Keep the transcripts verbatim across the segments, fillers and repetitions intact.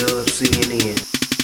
Dub C N N.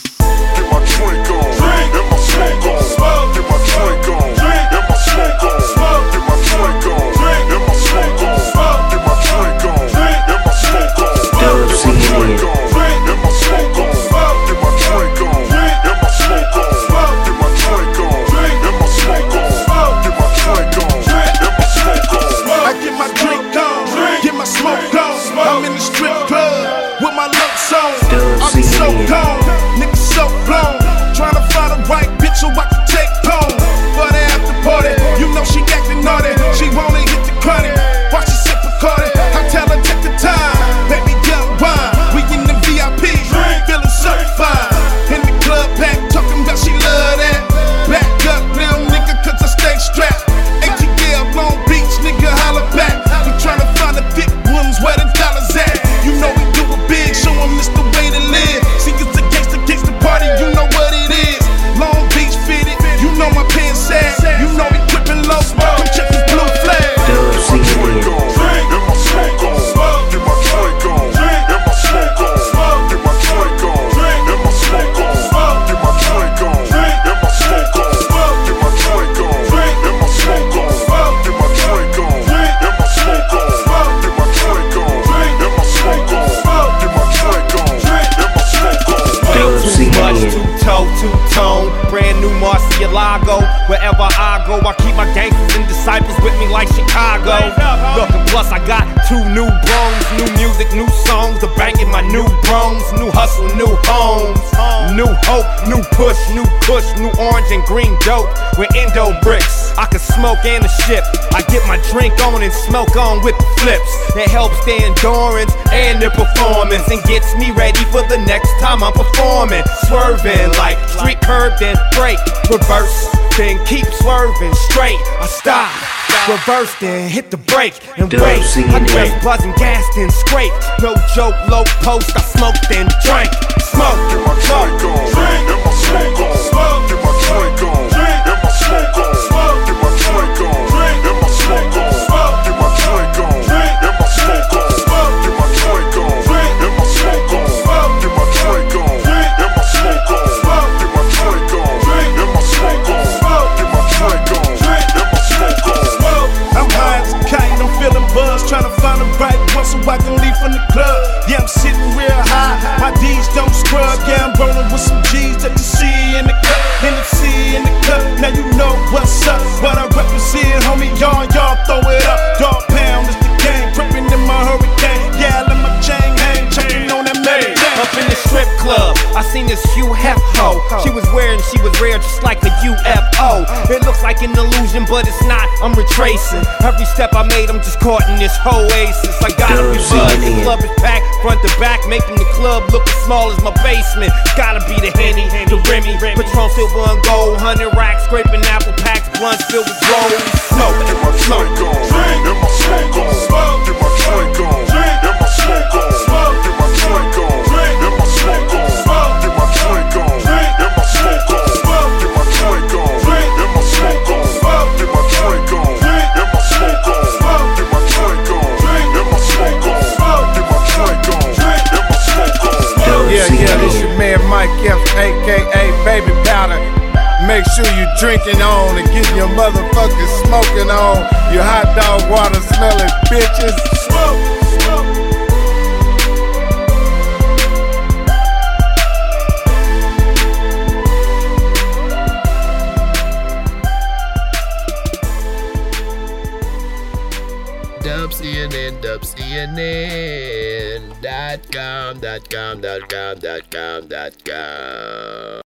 Get my drink on, Drink. and my smoke on. Smoke. Get my drink on, Drink. and my smoke on. Smoke. Get my drink on, Drink. and my smoke on. Smoke. Get my drink on, Drink. and my smoke on. Dub Get C my N drink N. on, Drink. and my smoke on. Smoke. Get my drink on, Drink. and my smoke on. Smoke. Get my drink on, Drink. and my smoke on. Smoke. Get my drink on, Drink. and my smoke on. I get my drink on, Drink. get my smoke on. Smoke. I'm in the strip club with my looks on. Dub I'm so C N N. gone, niggas so blown. Trying to find a right bitch so I can take home. For the after party, you know she acting naughty. She wanna hit the chronic, watch she sip a Cardi. I tell her take the time, baby young wine. We in the V I P, Drink. feeling certified. In the club pack, talking about she love that. Back up, little nigga, cause I stay strapped. A T L, Long Beach, nigga, holla back. We tryna find the thick ones where the dollars at. You know we do it big, show 'em this the way to live. See, it's a gangsta, gangsta party, you know what it is. Long Beach fitted, you know my pants sad. You know we gripping low, come check this blue flag. Dub C N Drink N. on, and my smoke on. Smoke. Get my drink on, Drink. and my smoke on. Smoke. Get my drink on, Drink. and my smoke on. Smoke. Get my drink on, Drink. and my smoke on. Smoke. Get my drink on, Drink. and my smoke on. Smoke. Get my drink on, Drink. and my smoke on. Smoke. Get my drink on, Drink. and my smoke on. Smoke. Get my drink on, Drink. and my smoke on. Dub Too C much, N two N. toe, two tone. Brand new Marcialago. Wherever I go, I keep my gangsters and disciples with me like Chicago. Look, and plus I got two new bros, new music, new songs. The bank in my new bros, new hustle, new homes, new hope, new push, new kush, new orange and green dope with endo bricks. I can smoke and a ship. I get my drink on and smoke on with the flips. That helps their endurance and their performance and gets me ready for the next time I'm performing. Swerving like street curb, then break, reverse, then keep swerving straight. I stop, reverse, then hit the brake and Dub wait. C I N N. just buzzing, gas, then scrape. No joke, low post. I smoke, then drink. Smoke, Get my drink on, Drink. and my smoke on. Smoke. Get my drink on, Drink. and my smoke on. Smoke. Get my drink on, Drink. and my smoke on. Smoke. Get my drink on, Drink. and my smoke on. Smoke. Get my drink on, Drink. and my smoke on. Smoke. Get my drink on, Drink. and my smoke on. Smoke. Get my drink on, Drink. and my smoke on. Smoke. Get my drink on, Drink. and my smoke on. Smoke. I'm high as a kite, I'm feeling buzzed, trying to find the right one so I can leave from the club. Yeah, I'm sitting real high, my D's don't scrub. Yeah, I'm rolling with some G's that you see in the cup, in the C in the cup. Now you know what's up, what I represent, homie. Y'all, y'all throw it up. Dog pound is the game, tripping in my hurricane. Yeah, I let my chain hang, choking on that metal chain. up in the strip club, I seen this Hugh Hef hoe. She was wearing, she was rare, just like a U F O. It looks like an illusion, but it's not. I'm retracing every step I made. I'm just caught in this oasis. I gotta be Dub C N buzzed. The N. club is packed, front to back, making the club look as small as my basement. Gotta be the Henny, the Remy, Patron silver and gold, hundred racks, scraping apple packs, blunts filled with rolls. Smoke, Get my smoke. drink on, and my smoke on. Smoke. Get my drink on, Drink. and my smoke on. Smoke. Get my drink on, Drink. and my smoke on. Smoke. Get my drink on, Drink. and my smoke on. Smoke. Get my drink on, Drink. and my smoke on. Smoke. Get my drink on, Drink. and my smoke on. Smoke. Get my drink on, Drink. and my smoke on. Smoke. Get my drink on, Drink. and my smoke on. Dub Yeah, C yeah, N this N. your man Mike F, aka Baby Powder. Make sure you drinking on and getting your motherfucking smoking on. You hot dog water smelling bitches. Smoke. Smoke. Dub C N N, Dub C N N dot com, dot com, dot com, dot com, dot com.